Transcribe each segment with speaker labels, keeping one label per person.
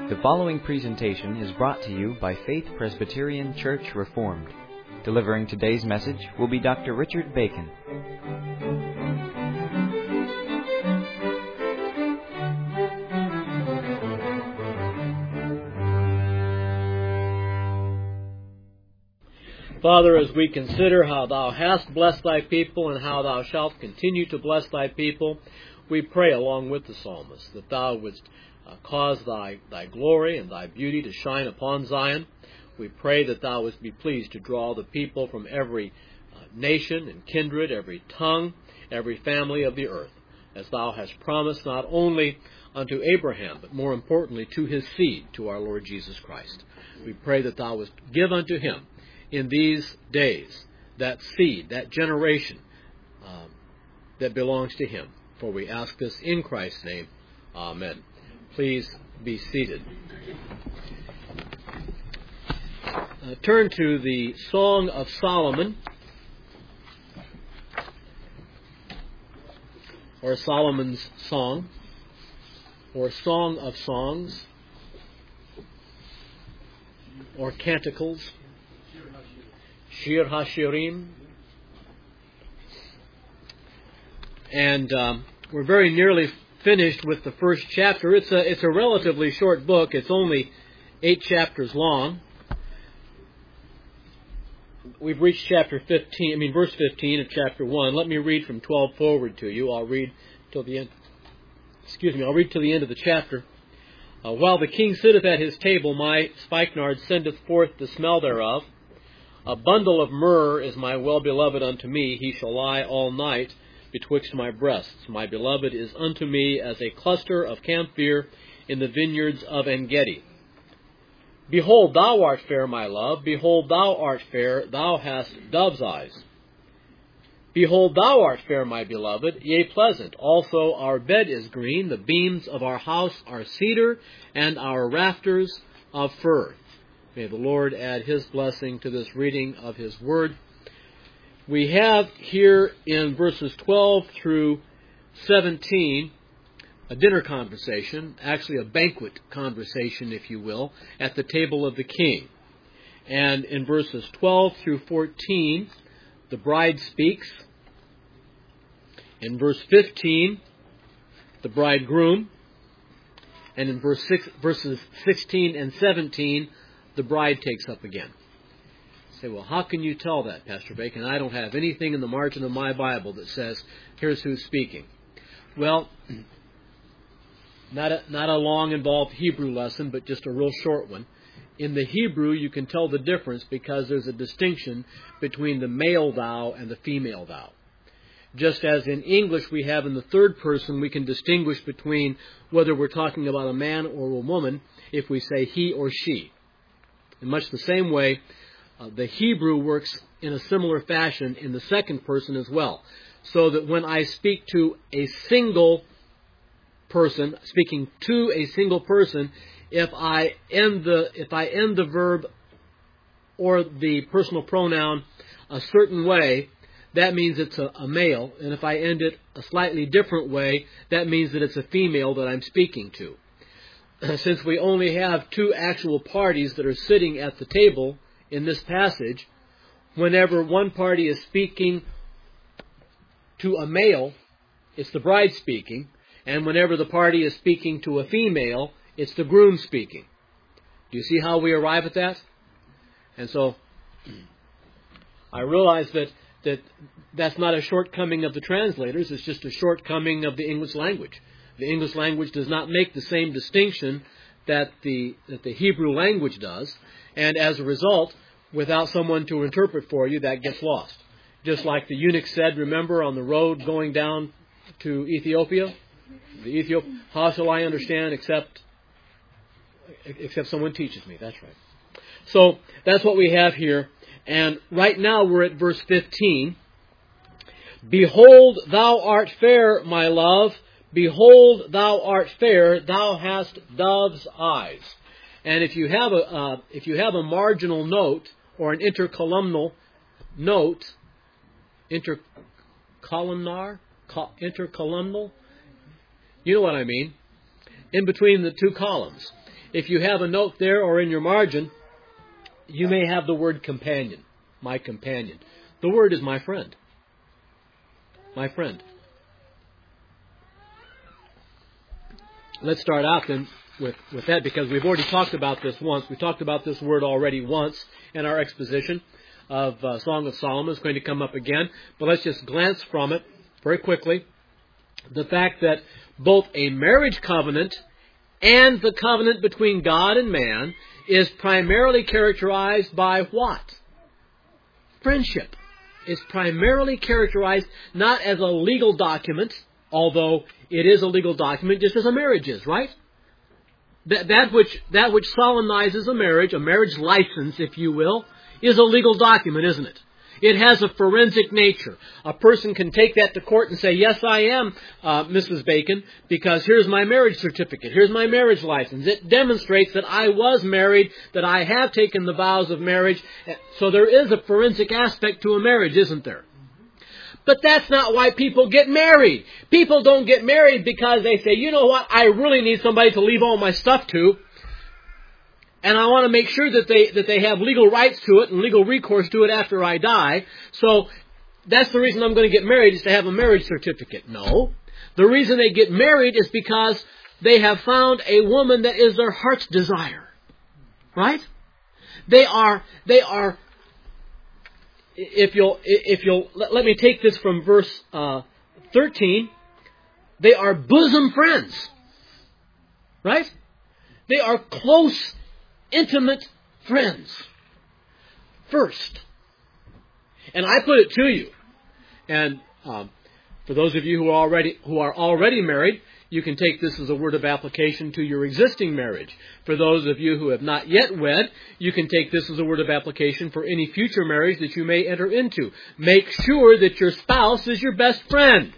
Speaker 1: The following presentation is brought to you by Faith Presbyterian Church Reformed. Delivering today's message will be Dr. Richard Bacon.
Speaker 2: Father, as we consider how Thou hast blessed Thy people and how Thou shalt continue to bless Thy people, we pray along with the psalmist that Thou wouldst cause thy glory and Thy beauty to shine upon Zion. We pray that Thou wouldst be pleased to draw the people from every nation and kindred, every tongue, every family of the earth, as Thou hast promised not only unto Abraham, but more importantly to his seed, to our Lord Jesus Christ. We pray that Thou wouldst give unto him in these days that seed, that generation that belongs to him. For we ask this in Christ's name. Amen. Please be seated. Turn to the Song of Solomon, or Solomon's Song, or Song of Songs, or Canticles, Shir HaShirim. And we're very nearly finished with the first chapter. It's a relatively short book. It's only 8 chapters long. We've reached verse 15 of chapter 1. Let me read from 12 forward to you. I'll read till the end. I'll read till the end of the chapter. While the king sitteth at his table, my spikenard sendeth forth the smell thereof. A bundle of myrrh is my well-beloved unto me. He shall lie all night betwixt my breasts. My beloved is unto me as a cluster of camphire in the vineyards of En-gedi. Behold, thou art fair, my love. Behold, thou art fair. Thou hast dove's eyes. Behold, thou art fair, my beloved, yea, pleasant. Also our bed is green. The beams of our house are cedar, and our rafters of fir. May the Lord add His blessing to this reading of His Word. We have here in verses 12 through 17 a dinner conversation, actually a banquet conversation, if you will, at the table of the king. And in verses 12 through 14, the bride speaks. In verse 15, the bridegroom. And in verses 16 and 17, the bride takes up again. Say, well, how can you tell that, Pastor Bacon? I don't have anything in the margin of my Bible that says, here's who's speaking. Well, not a long, involved Hebrew lesson, but just a real short one. In the Hebrew, you can tell the difference because there's a distinction between the male thou and the female thou. Just as in English we have in the third person, we can distinguish between whether we're talking about a man or a woman if we say he or she. In much the same way, the Hebrew works in a similar fashion in the second person as well. So that when I speak to a single person, speaking to a single person, if I end the verb or the personal pronoun a certain way, that means it's a male. And if I end it a slightly different way, that means that it's a female that I'm speaking to. Since we only have 2 actual parties that are sitting at the table in this passage, whenever one party is speaking to a male, it's the bride speaking, and whenever the party is speaking to a female, it's the groom speaking. Do you see how we arrive at that? And so I realize that's not a shortcoming of the translators, it's just a shortcoming of the English language. The English language does not make the same distinction that the Hebrew language does, and as a result, without someone to interpret for you, that gets lost. Just like the eunuch said, remember, on the road going down to Ethiopia? How shall I understand except someone teaches me? That's right. So that's what we have here. And right now we're at verse 15. Behold, thou art fair, my love. Behold, thou art fair. Thou hast dove's eyes. And if you have a marginal note or an intercolumnal note, intercolumnar, intercolumnal, you know what I mean, in between the 2 columns. if you have a note there or in your margin, you may have the word companion. My companion. The word is my friend. My friend. Let's start out then with that, because we've already talked about this once. We talked about this word already once in our exposition of Song of Solomon. It's going to come up again. But let's just glance from it very quickly. The fact that both a marriage covenant and the covenant between God and man is primarily characterized by what? Friendship. It's primarily characterized not as a legal document, although it is a legal document just as a marriage is, right? That which solemnizes a marriage license, if you will, is a legal document, isn't it? It has a forensic nature. A person can take that to court and say, yes, I am Mrs. Bacon, because here's my marriage certificate. Here's my marriage license. It demonstrates that I was married, that I have taken the vows of marriage. So there is a forensic aspect to a marriage, isn't there? But that's not why people get married. People don't get married because they say, you know what, I really need somebody to leave all my stuff to. And I want to make sure that they have legal rights to it and legal recourse to it after I die. So that's the reason I'm going to get married, is to have a marriage certificate. No. The reason they get married is because they have found a woman that is their heart's desire. Right? They are, if you'll, let me take this from verse 13. They are bosom friends. Right? They are close, intimate friends. First. And I put it to you, and for those of you who are already married, you can take this as a word of application to your existing marriage. For those of you who have not yet wed, you can take this as a word of application for any future marriage that you may enter into. Make sure that your spouse is your best friend,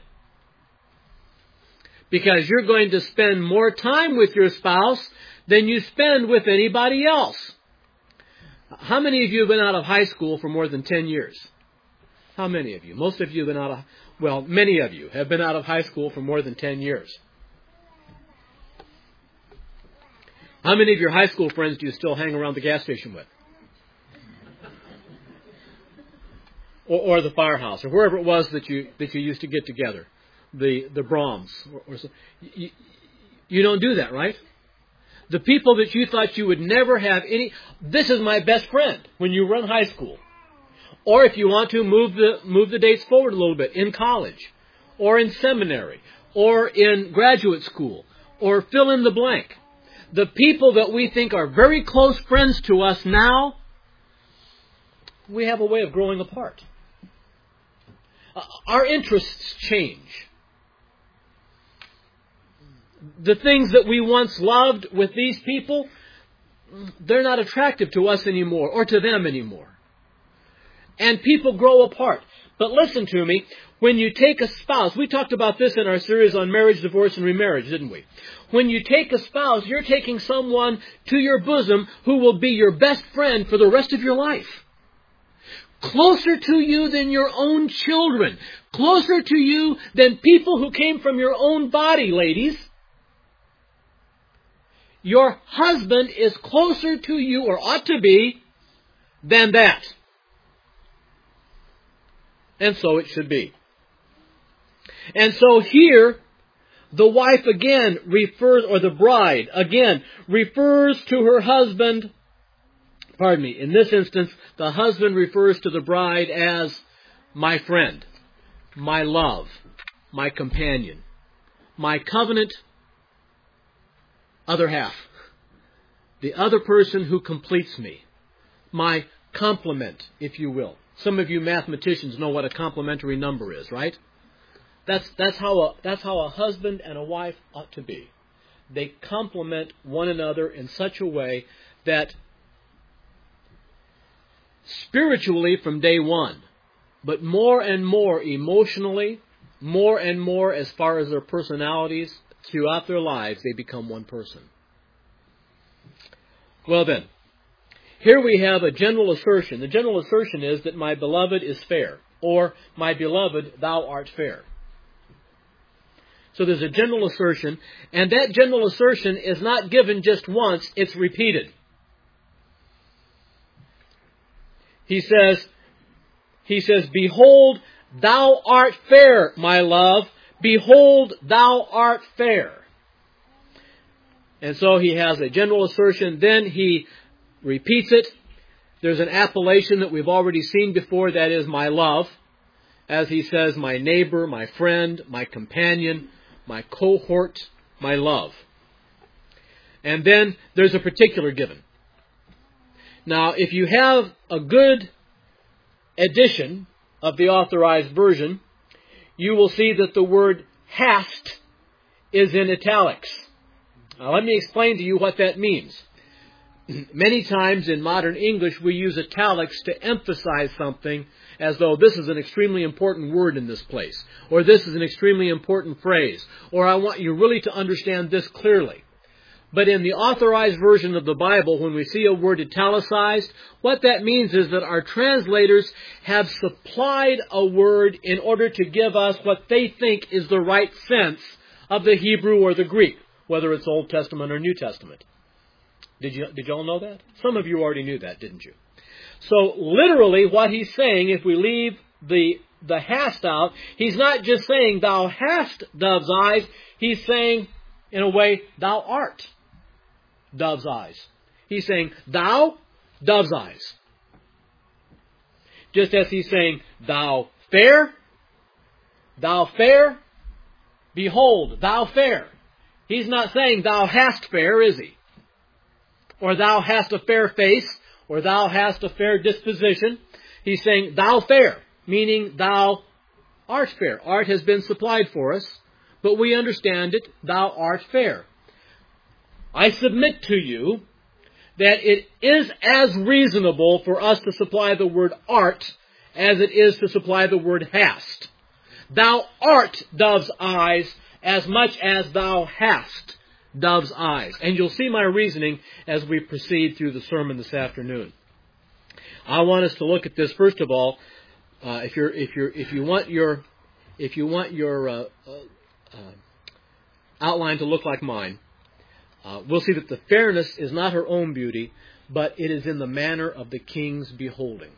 Speaker 2: because you're going to spend more time with your spouse than you spend with anybody else. How many of you have been out of high school for more than 10 years? How many of you? Most of you have been many of you have been out of high school for more than 10 years. How many of your high school friends do you still hang around the gas station with? Or the firehouse, or wherever it was that you used to get together. The Brahms. You don't do that, right? The people that you thought you would never have any, this is my best friend when you were in high school. Or if you want to, move the dates forward a little bit, in college, or in seminary, or in graduate school, or fill in the blank. The people that we think are very close friends to us now, we have a way of growing apart. Our interests change. The things that we once loved with these people, they're not attractive to us anymore, or to them anymore. And people grow apart. But listen to me, when you take a spouse, we talked about this in our series on marriage, divorce, and remarriage, didn't we? When you take a spouse, you're taking someone to your bosom who will be your best friend for the rest of your life. Closer to you than your own children. Closer to you than people who came from your own body, ladies. Your husband is closer to you, or ought to be, than that. And so it should be. And so here, the wife again refers, or the bride again refers to her husband. Pardon me. In this instance, the husband refers to the bride as my friend, my love, my companion, my covenant other half, the other person who completes me, my complement, if you will. Some of you mathematicians know what a complementary number is, right? That's how a husband and a wife ought to be. They complement one another in such a way that spiritually from day one, but more and more emotionally, more and more as far as their personalities, throughout their lives, they become one person. Well then, here we have a general assertion. The general assertion is that my beloved is fair, or my beloved, thou art fair. So there's a general assertion, and that general assertion is not given just once, it's repeated. He says, Behold, thou art fair, my love. Behold, thou art fair. And so he has a general assertion, then he repeats it. There's an appellation that we've already seen before, that is my love. As he says, my neighbor, my friend, my companion, my cohort, my love. And then there's a particular given. Now, if you have a good edition of the Authorized Version, you will see that the word hast is in italics. Now, let me explain to you what that means. Many times in modern English, we use italics to emphasize something as though this is an extremely important word in this place, or this is an extremely important phrase, or I want you really to understand this clearly. But in the Authorized Version of the Bible, when we see a word italicized, what that means is that our translators have supplied a word in order to give us what they think is the right sense of the Hebrew or the Greek, whether it's Old Testament or New Testament. Did you all know that? Some of you already knew that, didn't you? So literally what he's saying, if we leave the hast out, he's not just saying thou hast dove's eyes, he's saying, in a way, thou art dove's eyes. He's saying, thou, dove's eyes. Just as he's saying, thou fair, behold, thou fair. He's not saying thou hast fair, is he? Or thou hast a fair face, or thou hast a fair disposition. He's saying thou fair, meaning thou art fair. Art has been supplied for us, but we understand it, thou art fair. I submit to you that it is as reasonable for us to supply the word art as it is to supply the word hast. Thou art dove's eyes as much as thou hast dove's eyes. And you'll see my reasoning as we proceed through the sermon this afternoon. I want us to look at this first of all. If you want your outline to look like mine, we'll see that the fairness is not her own beauty, but it is in the manner of the king's beholding.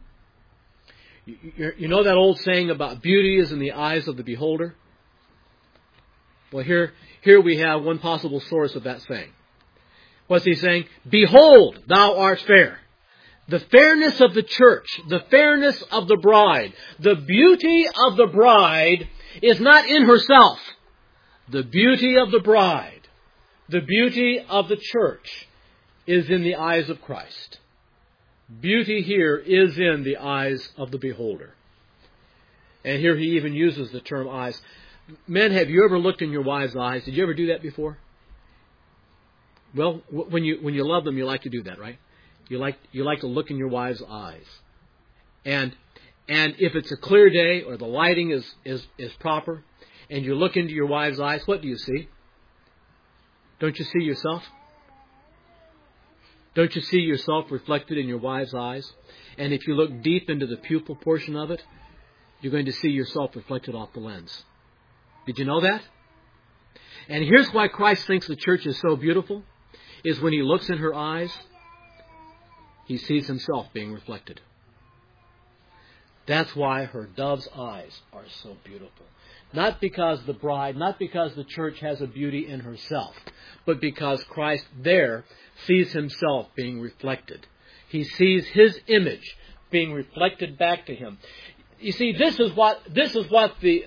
Speaker 2: You know that old saying about beauty is in the eyes of the beholder? Well, here we have one possible source of that saying. What's he saying? Behold, thou art fair. The fairness of the church, the fairness of the bride, the beauty of the bride is not in herself. The beauty of the bride, the beauty of the church is in the eyes of Christ. Beauty here is in the eyes of the beholder. And here he even uses the term eyes. Men, have you ever looked in your wife's eyes? Did you ever do that before? Well, when you love them, you like to do that, right? You like to look in your wife's eyes. And if it's a clear day or the lighting is proper, and you look into your wife's eyes, what do you see? Don't you see yourself? Don't you see yourself reflected in your wife's eyes? And if you look deep into the pupil portion of it, you're going to see yourself reflected off the lens. Did you know that? And here's why Christ thinks the church is so beautiful, is when he looks in her eyes, he sees himself being reflected. That's why her dove's eyes are so beautiful. Not because the bride, not because the church has a beauty in herself, but because Christ there sees himself being reflected. He sees his image being reflected back to him. You see, this is what the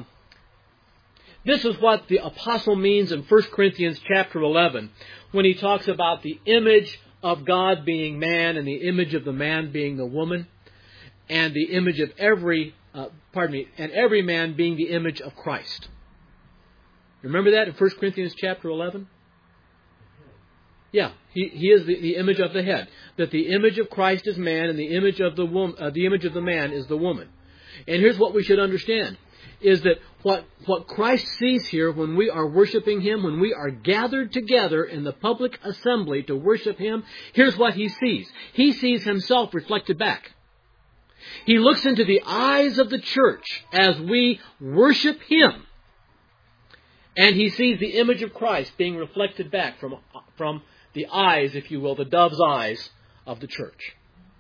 Speaker 2: apostle means in 1 Corinthians chapter 11 when he talks about the image of God being man and the image of the man being the woman and the image of every man being the image of Christ. Remember that in 1 Corinthians chapter 11? Yeah, he is the image of the head. That the image of Christ is man and the image of the man is the woman. And here's what we should understand. Is that what Christ sees here when we are worshiping him, when we are gathered together in the public assembly to worship him, here's what he sees. He sees himself reflected back. He looks into the eyes of the church as we worship him. And he sees the image of Christ being reflected back from the eyes, if you will, the dove's eyes of the church.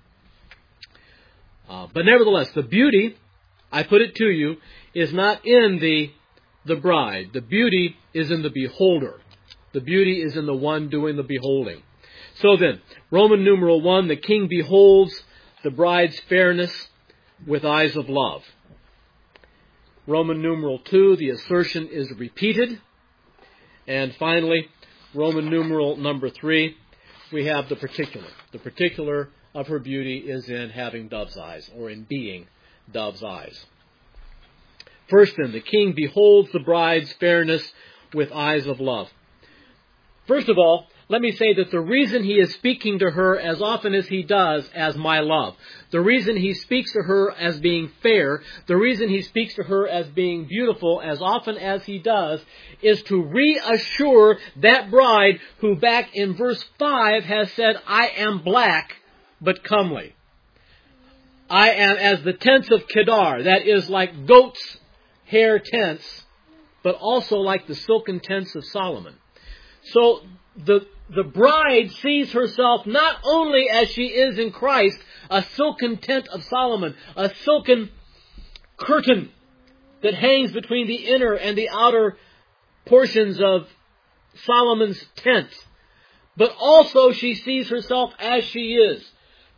Speaker 2: But nevertheless, the beauty, I put it to you, is not in the bride. The beauty is in the beholder. The beauty is in the one doing the beholding. So then, Roman numeral 1, the king beholds the bride's fairness with eyes of love. Roman numeral 2, the assertion is repeated. And finally, Roman numeral number 3, we have the particular. The particular of her beauty is in having dove's eyes, or in being dove's eyes. First then, the king beholds the bride's fairness with eyes of love. First of all, let me say that the reason he is speaking to her as often as he does as my love, the reason he speaks to her as being fair, the reason he speaks to her as being beautiful as often as he does, is to reassure that bride who back in verse 5 has said, I am black but comely. I am as the tents of Kedar, that is like goat's hair tents, but also like the silken tents of Solomon. So the bride sees herself not only as she is in Christ, a silken tent of Solomon, a silken curtain that hangs between the inner and the outer portions of Solomon's tent. But also she sees herself as she is.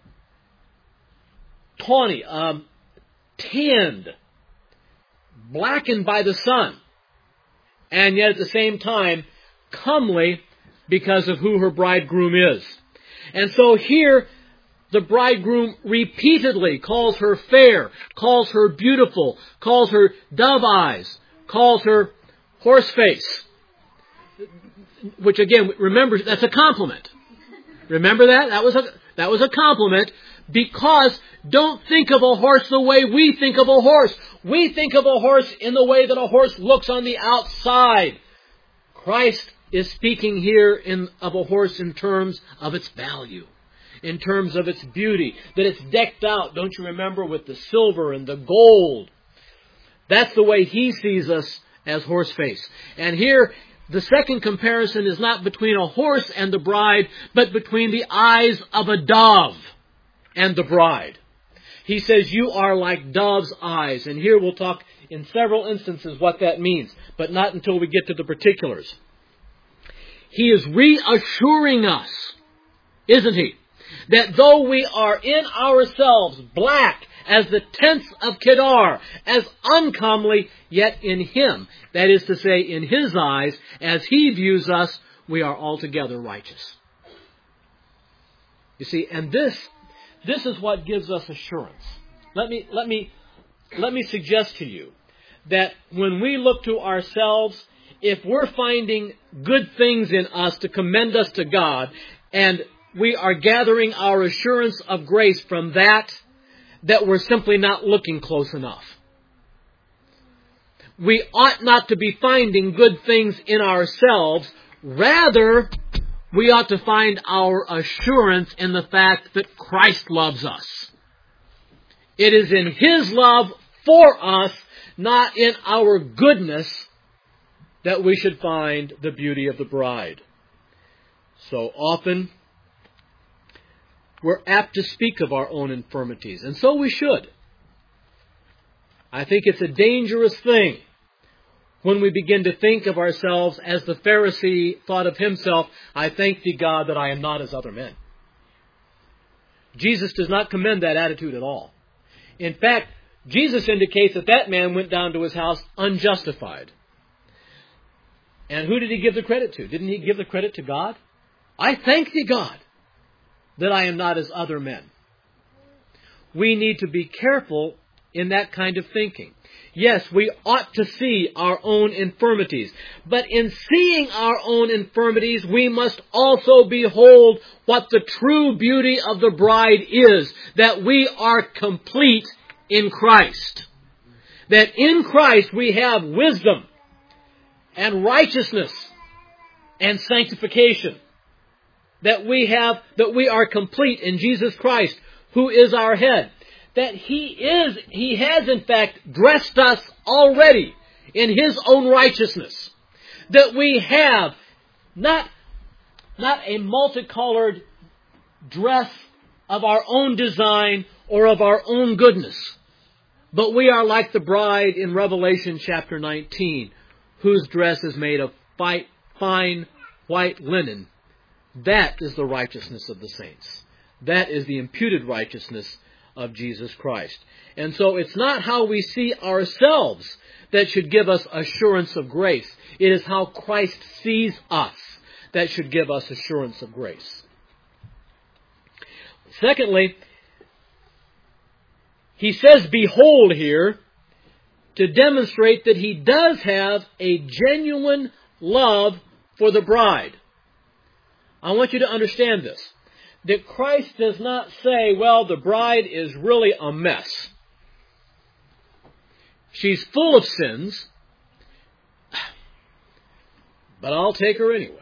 Speaker 2: Tawny, tanned, blackened by the sun, and yet at the same time, comely because of who her bridegroom is. And so here, the bridegroom repeatedly calls her fair, calls her beautiful, calls her dove eyes, calls her horse face. Which again, remember, that's a compliment. Remember that? That was a compliment, because don't think of a horse the way we think of a horse. We think of a horse in the way that a horse looks on the outside. Christ is speaking here of a horse in terms of its value, in terms of its beauty, that it's decked out, don't you remember, with the silver and the gold. That's the way he sees us as horse face. And here, the second comparison is not between a horse and the bride, but between the eyes of a dove and the bride. He says, you are like dove's eyes. And here we'll talk in several instances what that means, but not until we get to the particulars. He is reassuring us, isn't he, that though we are in ourselves black as the tents of Kedar, as uncomely, yet in him, that is to say, in his eyes, as he views us, we are altogether righteous. You see, and this is what gives us assurance. Let me suggest to you that when we look to ourselves, if we're finding good things in us to commend us to God, and we are gathering our assurance of grace from that we're simply not looking close enough. We ought not to be finding good things in ourselves. Rather, we ought to find our assurance in the fact that Christ loves us. It is in his love for us, not in our goodness, that we should find the beauty of the bride. So often, we're apt to speak of our own infirmities, and so we should. I think it's a dangerous thing when we begin to think of ourselves as the Pharisee thought of himself, I thank thee, God, that I am not as other men. Jesus does not commend that attitude at all. In fact, Jesus indicates that man went down to his house unjustified. And who did he give the credit to? Didn't he give the credit to God? I thank thee, God, that I am not as other men. We need to be careful in that kind of thinking. Yes, we ought to see our own infirmities. But in seeing our own infirmities, we must also behold what the true beauty of the bride is. That we are complete in Christ. That in Christ we have wisdom and righteousness and sanctification. That we are complete in Jesus Christ, who is our head. That He has in fact dressed us already in His own righteousness. that we have not a multicolored dress of our own design or of our own goodness, but we are like the bride in Revelation chapter 19, whose dress is made of fine white linen. That is the righteousness of the saints. That is the imputed righteousness of Jesus Christ. And so it's not how we see ourselves that should give us assurance of grace. It is how Christ sees us that should give us assurance of grace. Secondly, he says, behold here, to demonstrate that he does have a genuine love for the bride. I want you to understand this. That Christ does not say, well, the bride is really a mess. She's full of sins, but I'll take her anyway.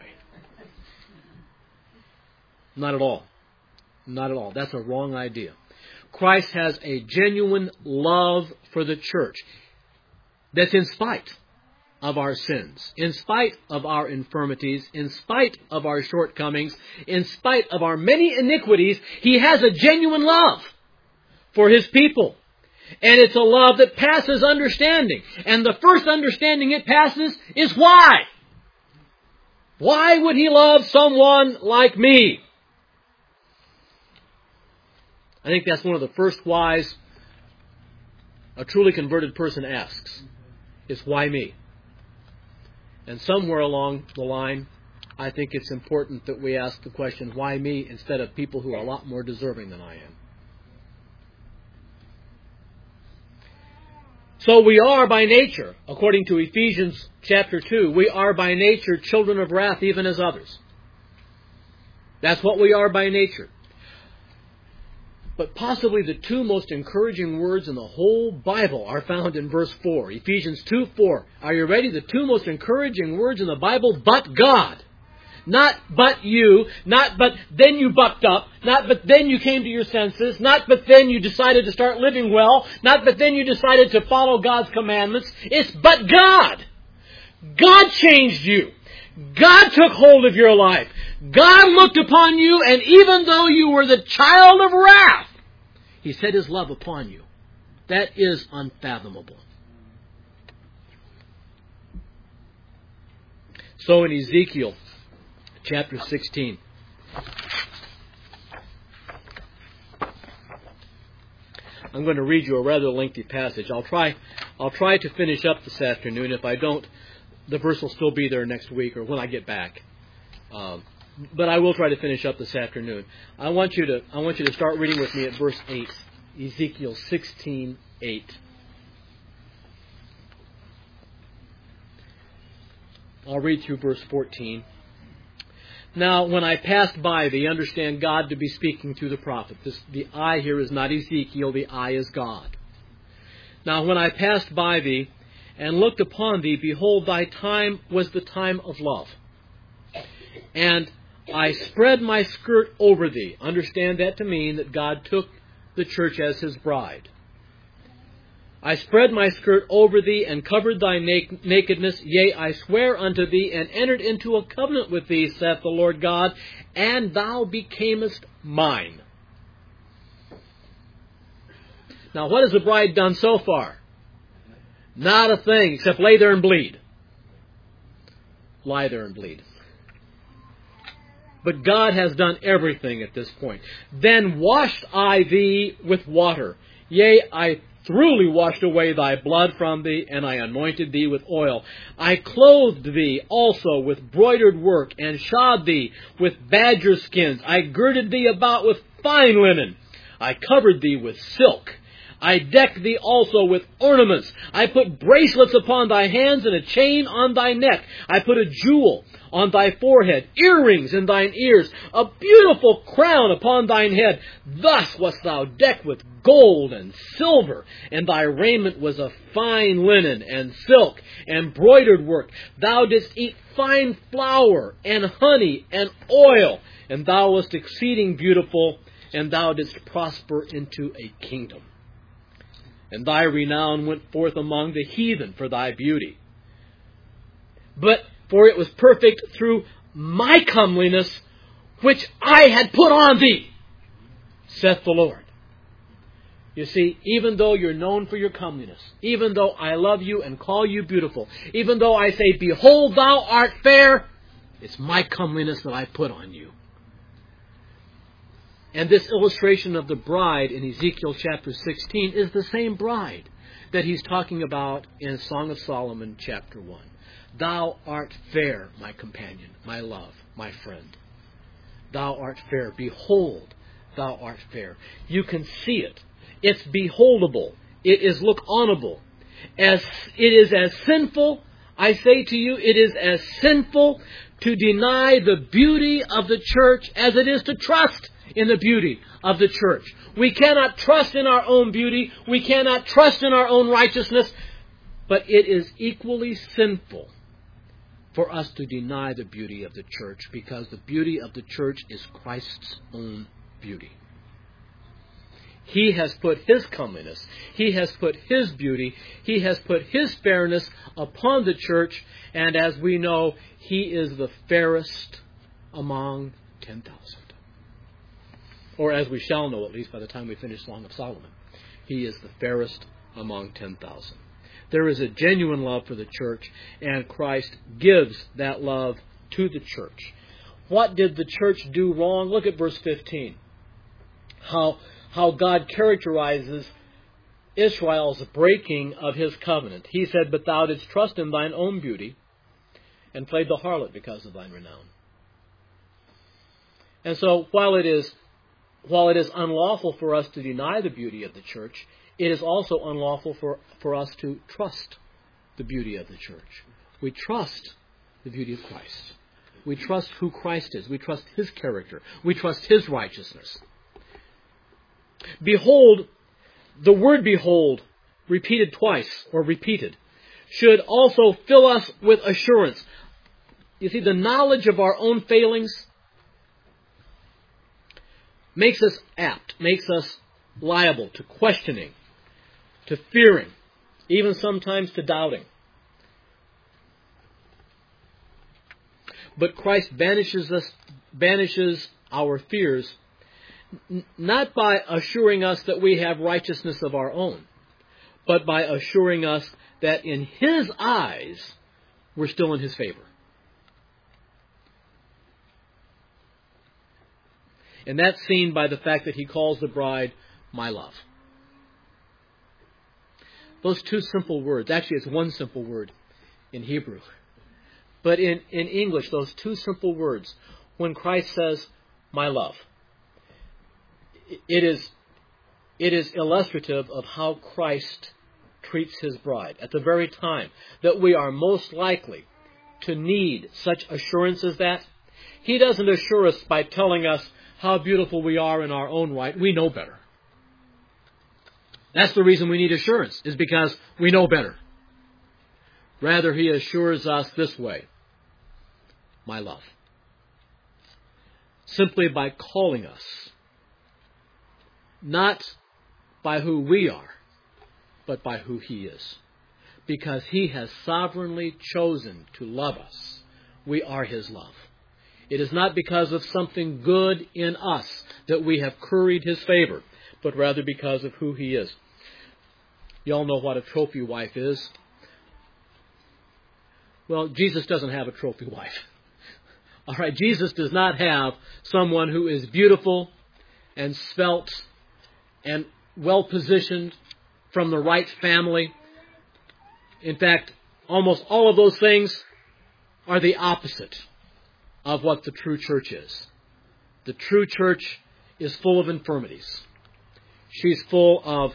Speaker 2: Not at all. Not at all. That's a wrong idea. Christ has a genuine love for the church that's in spite of our sins, in spite of our infirmities, in spite of our shortcomings, in spite of our many iniquities. He has a genuine love for His people. And it's a love that passes understanding. And the first understanding it passes is why. Why would He love someone like me? I think that's one of the first whys a truly converted person asks, is why me? And somewhere along the line, I think it's important that we ask the question, why me, instead of people who are a lot more deserving than I am. So we are by nature, according to Ephesians chapter 2, we are by nature children of wrath even as others. That's what we are by nature. But possibly the two most encouraging words in the whole Bible are found in verse 4. Ephesians 2:4. Are you ready? The two most encouraging words in the Bible, but God. Not but you, not but then you bucked up, not but then you came to your senses, not but then you decided to start living well, not but then you decided to follow God's commandments. It's but God. God changed you. God took hold of your life. God looked upon you, and even though you were the child of wrath, He set His love upon you. That is unfathomable. So in Ezekiel chapter 16, I'm going to read you a rather lengthy passage. I'll try to finish up this afternoon. If I don't, the verse will still be there next week or when I get back. But I will try to finish up this afternoon. I want you to start reading with me at verse 8. Ezekiel 16:8. I'll read through verse 14. Now, when I passed by thee, understand God to be speaking through the prophet. The I here is not Ezekiel, the I is God. Now, when I passed by thee, and looked upon thee, behold, thy time was the time of love. And I spread my skirt over thee. Understand that to mean that God took the church as His bride. I spread my skirt over thee, and covered thy nakedness. Yea, I swear unto thee, and entered into a covenant with thee, saith the Lord God, and thou becamest mine. Now, what has the bride done so far? Not a thing, except lay there and bleed. Lie there and bleed. But God has done everything at this point. Then washed I thee with water. Yea, I thoroughly washed away thy blood from thee, and I anointed thee with oil. I clothed thee also with broidered work, and shod thee with badger skins. I girded thee about with fine linen. I covered thee with silk. I decked thee also with ornaments. I put bracelets upon thy hands and a chain on thy neck. I put a jewel on thy forehead, earrings in thine ears, a beautiful crown upon thine head. Thus wast thou decked with gold and silver, and thy raiment was of fine linen and silk and broidered work. Thou didst eat fine flour and honey and oil, and thou wast exceeding beautiful, and thou didst prosper into a kingdom. And thy renown went forth among the heathen for thy beauty. But for it was perfect through my comeliness, which I had put on thee, saith the Lord. You see, even though you're known for your comeliness, even though I love you and call you beautiful, even though I say, behold, thou art fair, it's my comeliness that I put on you. And this illustration of the bride in Ezekiel chapter 16 is the same bride that he's talking about in Song of Solomon chapter 1. Thou art fair, my companion, my love, my friend. Thou art fair. Behold, thou art fair. You can see it. It's beholdable. It is look-onable. As it is as sinful, I say to you, it is as sinful to deny the beauty of the church as it is to trust in the beauty of the church. We cannot trust in our own beauty. We cannot trust in our own righteousness. But it is equally sinful for us to deny the beauty of the church, because the beauty of the church is Christ's own beauty. He has put His comeliness, He has put His beauty, He has put His fairness upon the church, and as we know, He is the fairest among 10,000. Or as we shall know, at least by the time we finish Song of Solomon, He is the fairest among 10,000. There is a genuine love for the church, and Christ gives that love to the church. What did the church do wrong? Look at verse 15. How God characterizes Israel's breaking of His covenant. He said, but thou didst trust in thine own beauty, and played the harlot because of thine renown. And so, while it is unlawful for us to deny the beauty of the church, it is also unlawful for us to trust the beauty of the church. We trust the beauty of Christ. We trust who Christ is. We trust His character. We trust His righteousness. Behold, the word behold, repeated twice, or repeated, should also fill us with assurance. You see, the knowledge of our own failings makes us apt, makes us liable to questioning, to fearing, even sometimes to doubting. But Christ banishes our fears, not by assuring us that we have righteousness of our own, but by assuring us that in His eyes we're still in His favor. And that's seen by the fact that He calls the bride, my love. Those two simple words, actually it's one simple word in Hebrew. But in English, those two simple words, when Christ says, my love, it is illustrative of how Christ treats His bride. At the very time that we are most likely to need such assurance as that, He doesn't assure us by telling us how beautiful we are in our own right. We know better. That's the reason we need assurance, is because we know better. Rather, He assures us this way, my love. Simply by calling us, not by who we are, but by who He is. Because He has sovereignly chosen to love us. We are His love. It is not because of something good in us that we have curried His favor, but rather because of who He is. You all know what a trophy wife is. Well, Jesus doesn't have a trophy wife. All right, Jesus does not have someone who is beautiful and svelte and well-positioned from the right family. In fact, almost all of those things are the opposite of what the true church is. The true church is full of infirmities. She's full of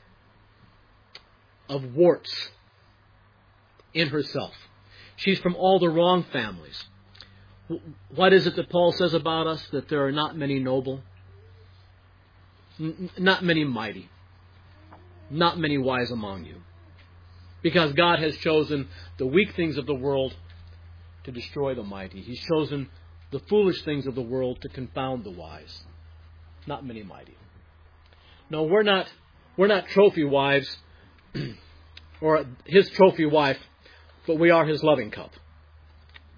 Speaker 2: warts in herself. She's from all the wrong families. What is it that Paul says about us? That there are not many noble, not many mighty, not many wise among you. Because God has chosen the weak things of the world to destroy the mighty. He's chosen the foolish things of the world to confound the wise. Not many mighty. No, we're not trophy wives or His trophy wife, but we are His loving cup.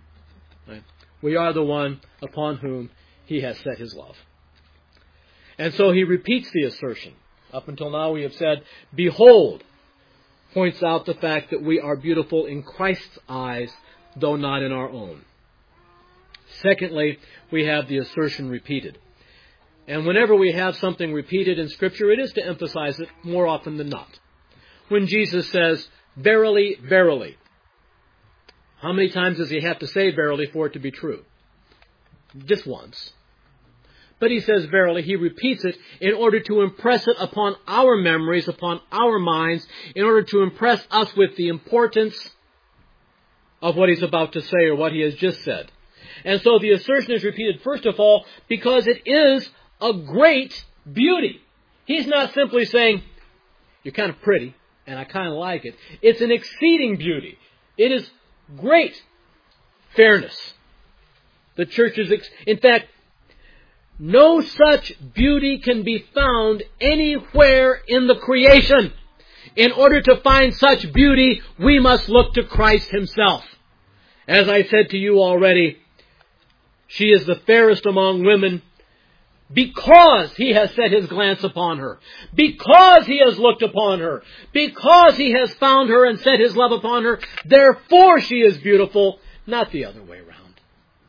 Speaker 2: Right? We are the one upon whom He has set His love. And so He repeats the assertion. Up until now we have said, behold, points out the fact that we are beautiful in Christ's eyes, though not in our own. Secondly, we have the assertion repeated. And whenever we have something repeated in Scripture, it is to emphasize it more often than not. When Jesus says, verily, verily, how many times does He have to say verily for it to be true? Just once. But He says verily, He repeats it in order to impress it upon our memories, upon our minds, in order to impress us with the importance of what He's about to say or what He has just said. And so the assertion is repeated, first of all, because it is a great beauty. He's not simply saying, you're kind of pretty, and I kind of like it. It's an exceeding beauty. It is great fairness. The church is, in fact, no such beauty can be found anywhere in the creation. In order to find such beauty, we must look to Christ Himself. As I said to you already, she is the fairest among women because He has set His glance upon her, because He has looked upon her, because He has found her and set His love upon her. Therefore she is beautiful, not the other way around.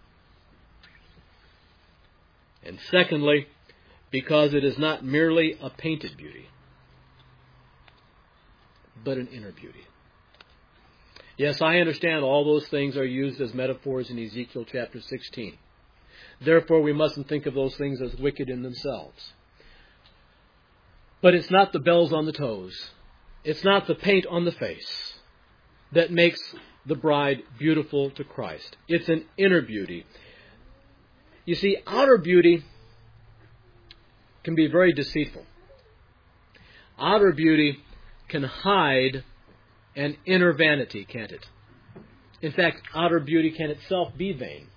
Speaker 2: And secondly, because it is not merely a painted beauty, but an inner beauty. Yes, I understand all those things are used as metaphors in Ezekiel chapter 16. Therefore, we mustn't think of those things as wicked in themselves. But it's not the bells on the toes. It's not the paint on the face that makes the bride beautiful to Christ. It's an inner beauty. You see, outer beauty can be very deceitful. Outer beauty can hide an inner vanity, can't it? In fact, outer beauty can itself be vain.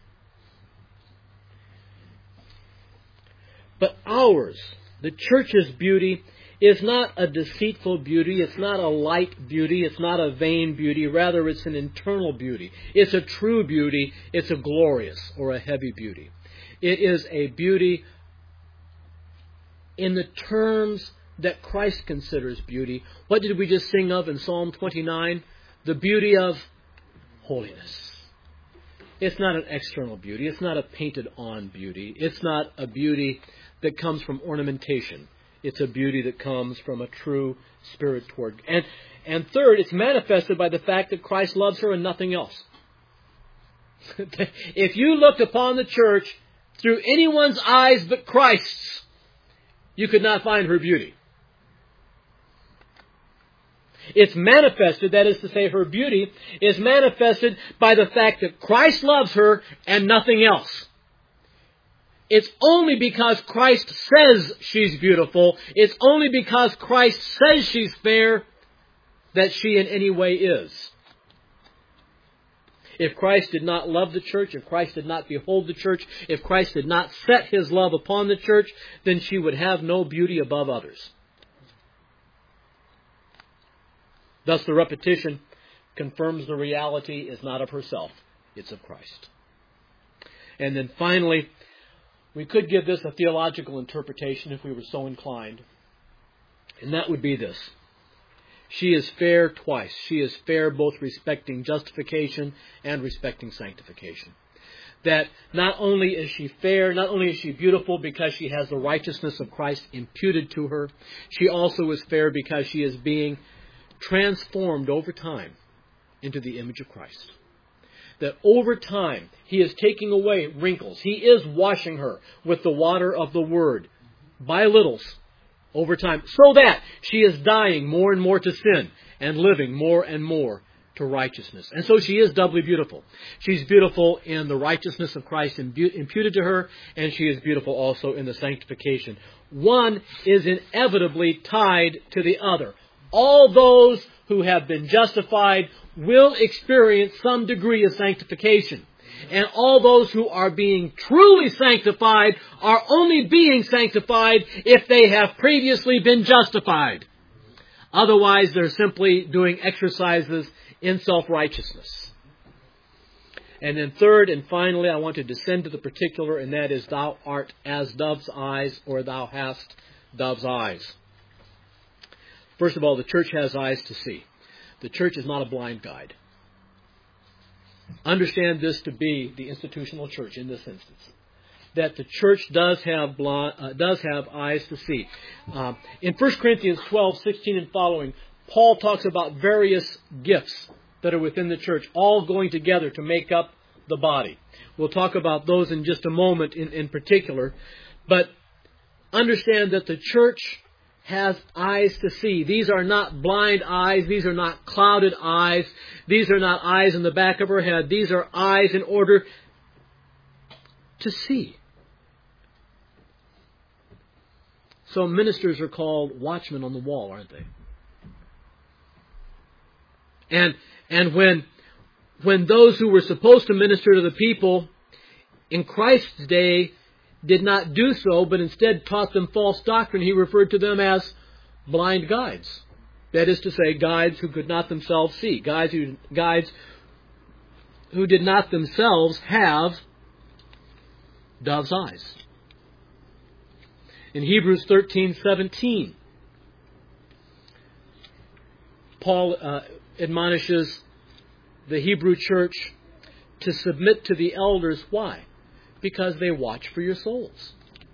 Speaker 2: But ours, the church's beauty, is not a deceitful beauty. It's not a light beauty. It's not a vain beauty. Rather, it's an internal beauty. It's a true beauty. It's a glorious or a heavy beauty. It is a beauty in the terms that Christ considers beauty. What did we just sing of in Psalm 29? The beauty of holiness. It's not an external beauty. It's not a painted-on beauty. It's not a beauty that comes from ornamentation. It's a beauty that comes from a true spirit toward. And third, it's manifested by the fact that Christ loves her and nothing else. If you looked upon the church through anyone's eyes but Christ's, you could not find her beauty. It's manifested, that is to say, her beauty is manifested by the fact that Christ loves her and nothing else. It's only because Christ says she's beautiful, it's only because Christ says she's fair, that she in any way is. If Christ did not love the church, if Christ did not behold the church, if Christ did not set His love upon the church, then she would have no beauty above others. Thus the repetition confirms the reality is not of herself, it's of Christ. And then finally, we could give this a theological interpretation if we were so inclined. And that would be this. She is fair twice. She is fair both respecting justification and respecting sanctification. That not only is she fair, not only is she beautiful because she has the righteousness of Christ imputed to her, she also is fair because she is being transformed over time into the image of Christ. That over time, He is taking away wrinkles. He is washing her with the water of the Word by littles over time, so that she is dying more and more to sin and living more and more to righteousness. And so she is doubly beautiful. She's beautiful in the righteousness of Christ imputed to her, and she is beautiful also in the sanctification. One is inevitably tied to the other. All those who have been justified will experience some degree of sanctification. And all those who are being truly sanctified are only being sanctified if they have previously been justified. Otherwise, they're simply doing exercises in self-righteousness. And then third and finally, I want to descend to the particular, and that is thou art as dove's eyes, or thou hast dove's eyes. First of all, the church has eyes to see. The church is not a blind guide. Understand this to be the institutional church in this instance. That the church does have eyes to see. In 1 Corinthians 12:16 and following, Paul talks about various gifts that are within the church, all going together to make up the body. We'll talk about those in just a moment in particular. But understand that the church has eyes to see. These are not blind eyes. These are not clouded eyes. These are not eyes in the back of her head. These are eyes in order to see. So ministers are called watchmen on the wall, aren't they? And when those who were supposed to minister to the people in Christ's day did not do so, but instead taught them false doctrine, he referred to them as blind guides. That is to say, guides who could not themselves see. Guides who did not themselves have dove's eyes. In Hebrews 13:17, Paul admonishes the Hebrew church to submit to the elders. Why? Because they watch for your souls.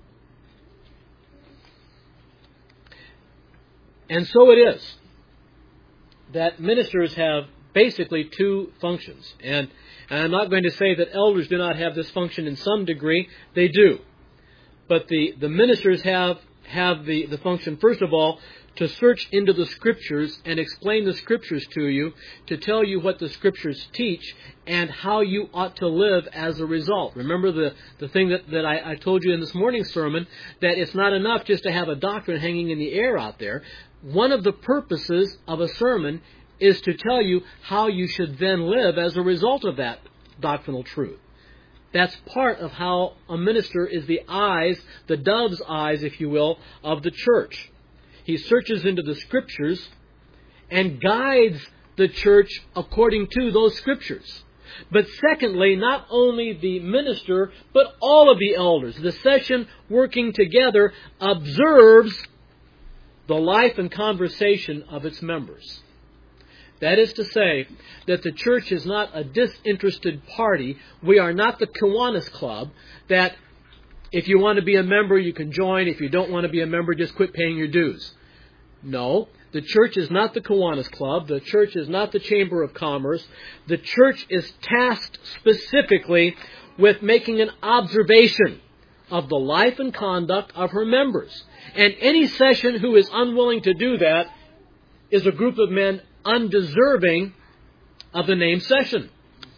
Speaker 2: And so it is that ministers have basically two functions. And I'm not going to say that elders do not have this function in some degree. They do. But the ministers have the function, first of all, to search into the Scriptures and explain the Scriptures to you, to tell you what the Scriptures teach and how you ought to live as a result. Remember the thing that I told you in this morning's sermon, that it's not enough just to have a doctrine hanging in the air out there. One of the purposes of a sermon is to tell you how you should then live as a result of that doctrinal truth. That's part of how a minister is the eyes, the dove's eyes, if you will, of the church. He searches into the Scriptures and guides the church according to those Scriptures. But secondly, not only the minister, but all of the elders, the session working together, observes the life and conversation of its members. That is to say, that the church is not a disinterested party. We are not the Kiwanis Club, that if you want to be a member, you can join. If you don't want to be a member, just quit paying your dues. No, the church is not the Kiwanis Club. The church is not the Chamber of Commerce. The church is tasked specifically with making an observation of the life and conduct of her members. And any session who is unwilling to do that is a group of men undeserving of the name session.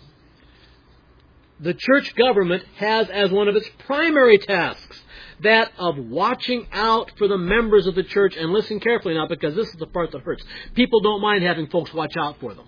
Speaker 2: The church government has as one of its primary tasks that of watching out for the members of the church. And listen carefully now, because this is the part that hurts. People don't mind having folks watch out for them.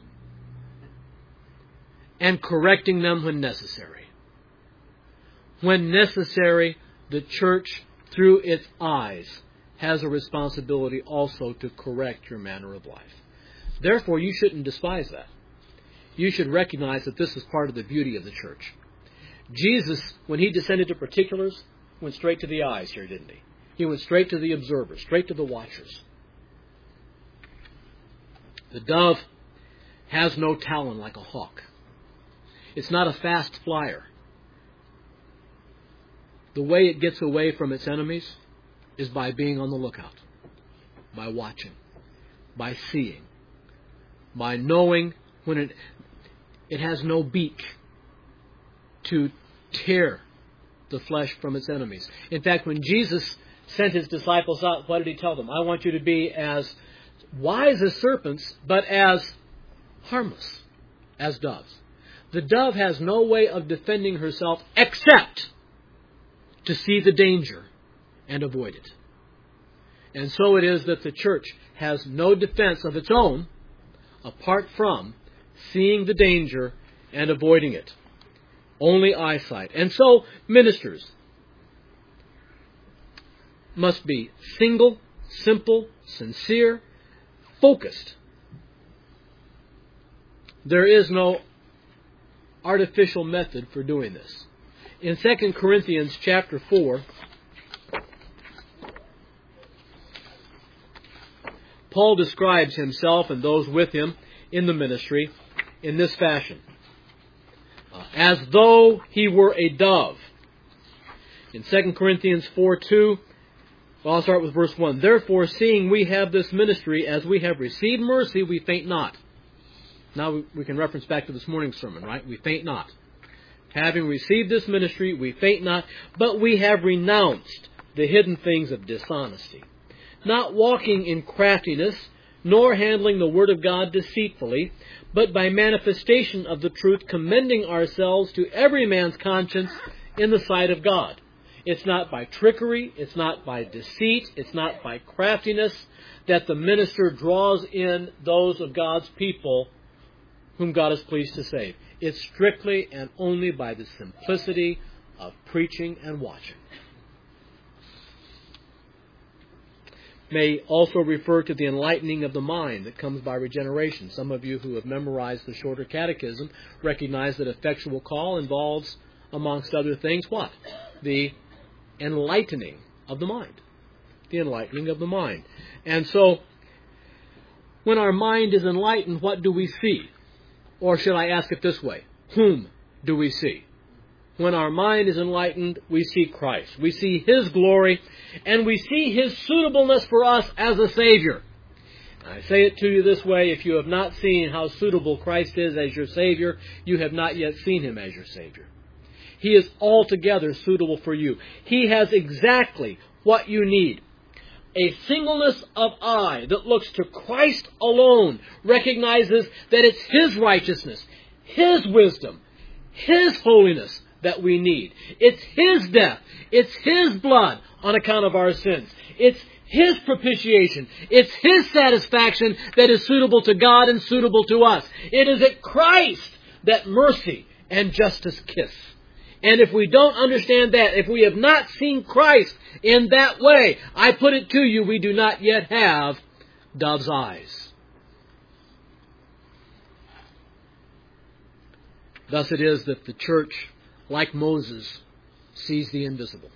Speaker 2: And correcting them when necessary. When necessary, the church, through its eyes, has a responsibility also to correct your manner of life. Therefore, you shouldn't despise that. You should recognize that this is part of the beauty of the church. Jesus, when he descended to particulars, went straight to the eyes here, didn't he? He went straight to the observers, straight to the watchers. The dove has no talon like a hawk. It's not a fast flyer. The way it gets away from its enemies is by being on the lookout, by watching, by seeing, by knowing when it has no beak to tear the flesh from its enemies. In fact, when Jesus sent his disciples out, what did he tell them? I want you to be as wise as serpents, but as harmless as doves. The dove has no way of defending herself except to see the danger and avoid it. And so it is that the church has no defense of its own apart from seeing the danger and avoiding it. Only eyesight. And so ministers must be single, simple, sincere, focused. There is no artificial method for doing this. In 2 Corinthians chapter 4, Paul describes himself and those with him in the ministry in this fashion. As though he were a dove. In 2 Corinthians 4:2, well, I'll start with verse 1. Therefore, seeing we have this ministry, as we have received mercy, we faint not. Now we can reference back to this morning's sermon, right? We faint not. Having received this ministry, we faint not, but we have renounced the hidden things of dishonesty, not walking in craftiness, nor handling the word of God deceitfully, but by manifestation of the truth, commending ourselves to every man's conscience in the sight of God. It's not by trickery, it's not by deceit, it's not by craftiness that the minister draws in those of God's people whom God is pleased to save. It's strictly and only by the simplicity of preaching and watching. May also refer to the enlightening of the mind that comes by regeneration. Some of you who have memorized the shorter catechism recognize that effectual call involves, amongst other things, what? The enlightening of the mind. The enlightening of the mind. And so, when our mind is enlightened, what do we see? Or should I ask it this way? Whom do we see? When our mind is enlightened, we see Christ. We see His glory, and we see His suitableness for us as a Savior. I say it to you this way, if you have not seen how suitable Christ is as your Savior, you have not yet seen Him as your Savior. He is altogether suitable for you. He has exactly what you need. A singleness of eye that looks to Christ alone, recognizes that it's His righteousness, His wisdom, His holiness that we need. It's His death. It's His blood on account of our sins. It's His propitiation. It's His satisfaction that is suitable to God and suitable to us. It is at Christ that mercy and justice kiss. And if we don't understand that, if we have not seen Christ in that way, I put it to you, we do not yet have dove's eyes. Thus it is that the church, like Moses, sees the invisible,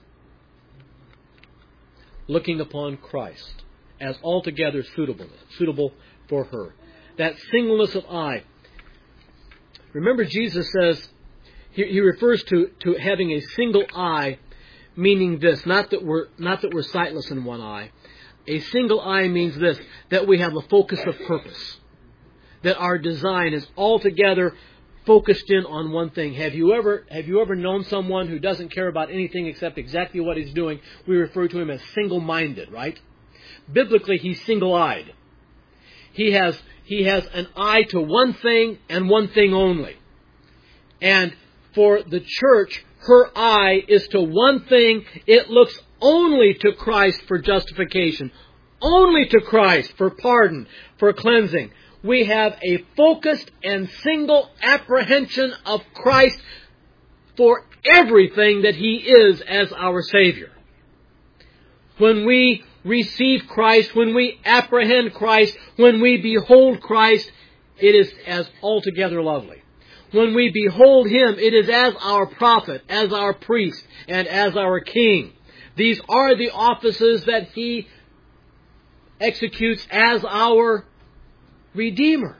Speaker 2: looking upon Christ as altogether suitable for her. That singleness of eye. Remember, Jesus says, he refers to having a single eye, meaning this, not that we're sightless in one eye. A single eye means this, that we have a focus of purpose, that our design is altogether focused in on one thing. Have you ever known someone who doesn't care about anything except exactly what he's doing? We refer to him as single-minded, right? Biblically, he's single-eyed. He has an eye to one thing and one thing only. And for the church, her eye is to one thing. It looks only to Christ for justification, only to Christ for pardon, for cleansing. We have a focused and single apprehension of Christ for everything that He is as our Savior. When we receive Christ, when we apprehend Christ, when we behold Christ, it is as altogether lovely. When we behold Him, it is as our prophet, as our priest, and as our king. These are the offices that He executes as our Redeemer.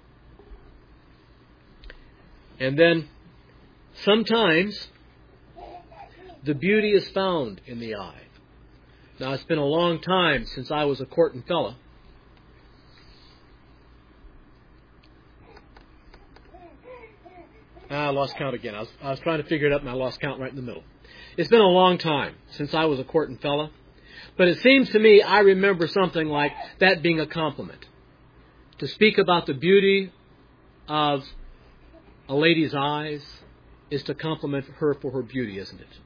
Speaker 2: And then, sometimes, the beauty is found in the eye. Now, it's been a long time since I was a courting fella. I lost count again. I was trying to figure it out and I lost count right in the middle. It's been a long time since I was a courting fella. But it seems to me I remember something like that being a compliment. To speak about the beauty of a lady's eyes is to compliment her for her beauty, isn't it?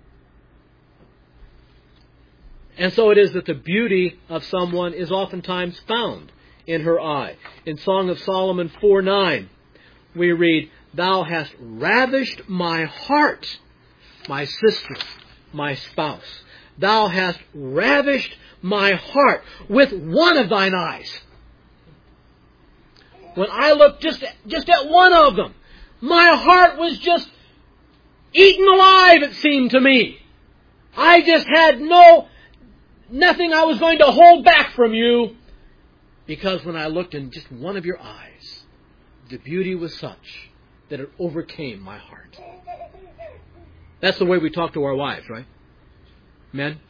Speaker 2: And so it is that the beauty of someone is oftentimes found in her eye. In Song of Solomon 4:9, we read, Thou hast ravished my heart, my sister, my spouse. Thou hast ravished my heart with one of thine eyes. When I look just at one of them, My heart was just eaten alive, it seemed to me. I just had nothing I was going to hold back from you. Because when I looked in just one of your eyes, the beauty was such that it overcame my heart. That's the way we talk to our wives, right? Men?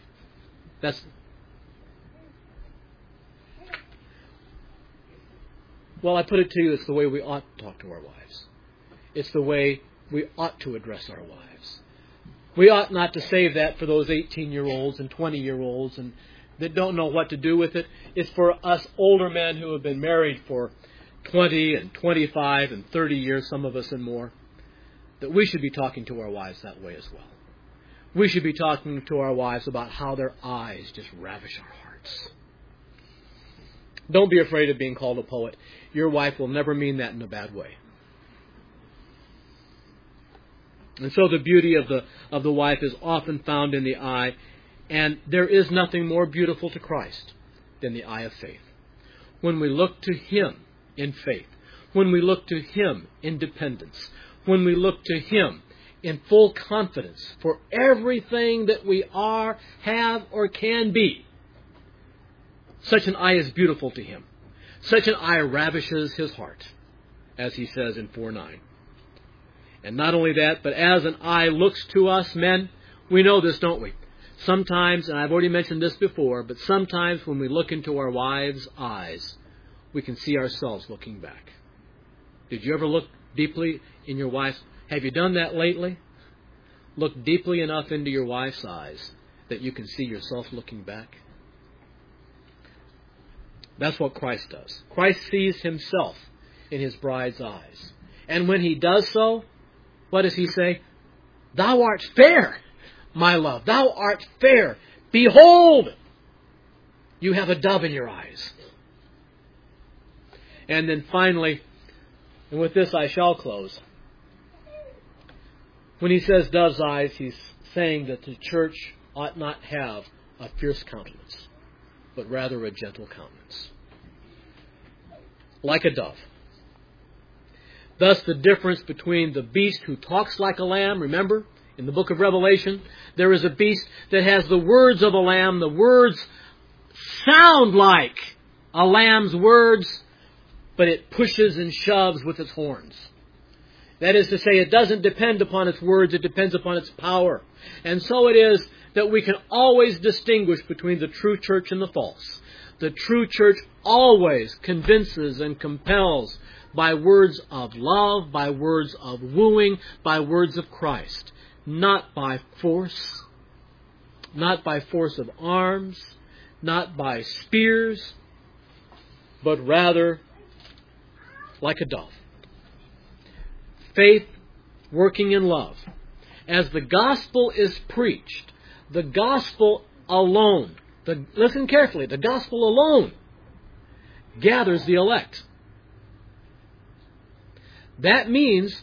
Speaker 2: Well, I put it to you, it's the way we ought to talk to our wives. It's the way we ought to address our wives. We ought not to save that for those 18-year-olds and 20-year-olds and that don't know what to do with it. It's for us older men who have been married for 20 and 25 and 30 years, some of us and more, that we should be talking to our wives that way as well. We should be talking to our wives about how their eyes just ravish our hearts. Don't be afraid of being called a poet. Your wife will never mean that in a bad way. And so the beauty of the wife is often found in the eye, and there is nothing more beautiful to Christ than the eye of faith. When we look to Him in faith, when we look to Him in dependence, when we look to Him in full confidence for everything that we are, have, or can be, such an eye is beautiful to Him. Such an eye ravishes His heart, as He says in 4:9. And not only that, but as an eye looks to us, men, we know this, don't we? Sometimes, and I've already mentioned this before, but sometimes when we look into our wives' eyes, we can see ourselves looking back. Did you ever look deeply in your wife's? Have you done that lately? Look deeply enough into your wife's eyes that you can see yourself looking back. That's what Christ does. Christ sees Himself in His bride's eyes. And when He does so, what does He say? Thou art fair, my love. Thou art fair. Behold, you have a dove in your eyes. And then finally, and with this I shall close, when He says dove's eyes, He's saying that the church ought not have a fierce countenance, but rather a gentle countenance. Like a dove. Thus the difference between the beast who talks like a lamb, remember, in the book of Revelation, there is a beast that has the words of a lamb. The words sound like a lamb's words, but it pushes and shoves with its horns. That is to say, it doesn't depend upon its words, it depends upon its power. And so it is that we can always distinguish between the true church and the false. The true church always convinces and compels by words of love, by words of wooing, by words of Christ. Not by force, not by force of arms, not by spears, but rather like a dove. Faith working in love. As the gospel is preached, the gospel alone, listen carefully, the gospel alone gathers the elect. That means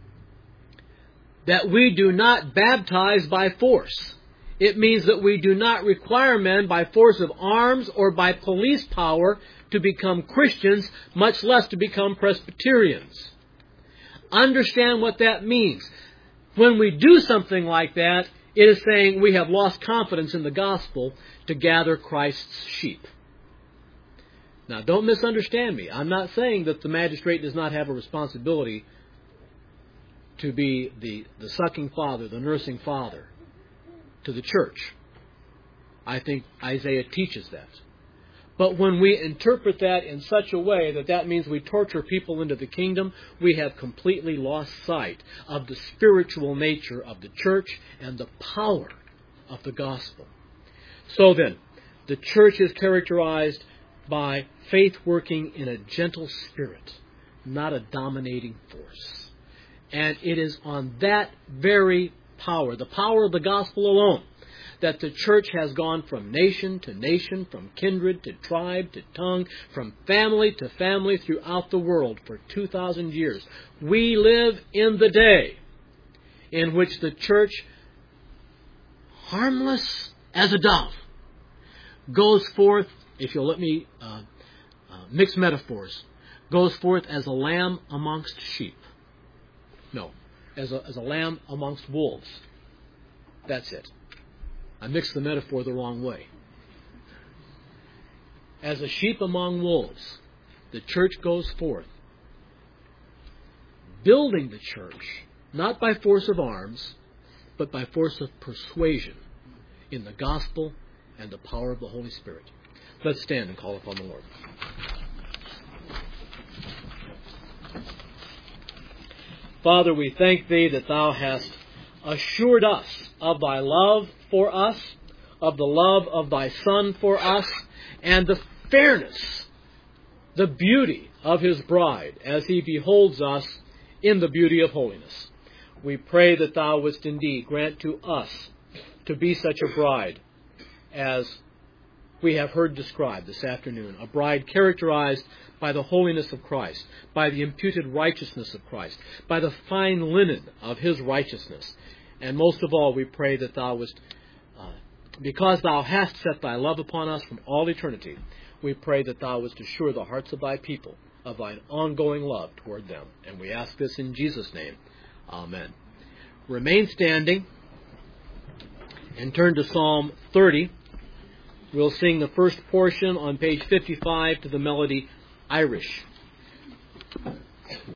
Speaker 2: that we do not baptize by force. It means that we do not require men by force of arms or by police power to become Christians, much less to become Presbyterians. Understand what that means. When we do something like that, it is saying we have lost confidence in the gospel to gather Christ's sheep. Now, don't misunderstand me. I'm not saying that the magistrate does not have a responsibility to be the sucking father, the nursing father to the church. I think Isaiah teaches that. But when we interpret that in such a way that that means we torture people into the kingdom, we have completely lost sight of the spiritual nature of the church and the power of the gospel. So then, the church is characterized by faith working in a gentle spirit, not a dominating force. And it is on that very power, the power of the gospel alone, that the church has gone from nation to nation, from kindred to tribe to tongue, from family to family throughout the world for 2,000 years. We live in the day in which the church, harmless as a dove, goes forth, if you'll let me mix metaphors, goes forth as a lamb amongst sheep. No. As a lamb amongst wolves. That's it. I mixed the metaphor the wrong way. As a sheep among wolves, the church goes forth, building the church, not by force of arms, but by force of persuasion in the gospel and the power of the Holy Spirit. Let's stand and call upon the Lord. Father, we thank Thee that Thou hast assured us of Thy love for us, of the love of Thy Son for us, and the fairness, the beauty of His bride as He beholds us in the beauty of holiness. We pray that Thou wouldst indeed grant to us to be such a bride as we have heard described this afternoon, a bride characterized by the holiness of Christ, by the imputed righteousness of Christ, by the fine linen of His righteousness. And most of all, we pray that Thou wouldst, because Thou hast set Thy love upon us from all eternity, we pray that Thou wouldst assure the hearts of Thy people of Thine ongoing love toward them. And we ask this in Jesus' name. Amen. Remain standing and turn to Psalm 30. We'll sing the first portion on page 55 to the melody Irish.